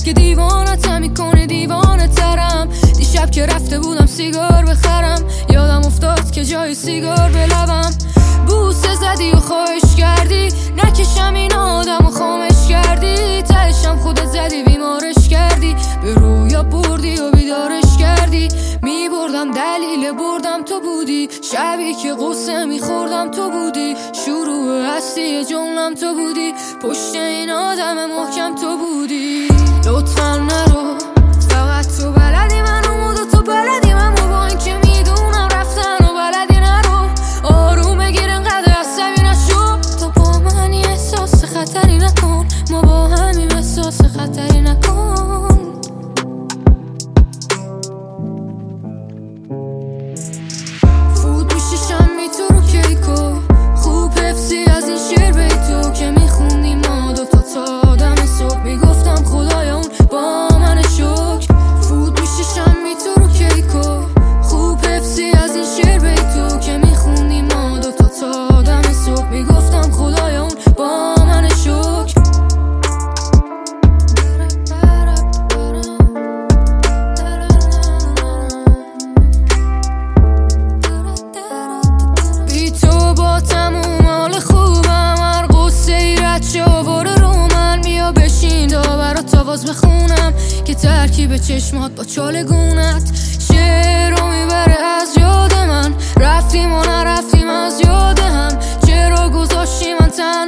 که دیوانتم میکنه دیوانه ترم. دیشب که رفته بودم سیگار بخرم، یادم افتاد که جای سیگار به لبم. بوسه زدی و خواهش کردی نکشم این آدم و خامش کردی. تهشم خودت زدی بیمارش کردی، به رویا بردی و بیدارش کردی. میبردم دلیل بردم تو بودی، شبی که قصه میخوردم تو بودی. شروع هستی جملم تو بودی، پشت این آدم محکم تو بودی. لطفا نرو، فقط تو بلدی منو و تو بلدی منو. با این که میدونم رفتن و بلدی نرو. آروم بگیر انقدر عصبی نشو. تو با منی احساس خطری نکن، ما با همیم احساس خطری نکن. فوت میشه شمی تو رو کیکو، خوب حفظی از این شعر بیتو که میخوندی ما دوتا تا دم صبح. میگفتم خدایا اون با من شکر. فوت میشه شمی تو رو کیکو، خوب حفظی از این شعر بیتو که میخوندی ما دوتا تا دم صبح. میگفتم خدایا اون با من شکر. بی تو با تموم حال خوبم، هر قصه ای رد شو برو رو من. بیا بشین تا برات آواز بخونم که ترکیب چشمات با چالگونت شعر رو میبره از یاد من. رفتیم و نرفتیم از یاد هم، چرا گذاشتی من تنها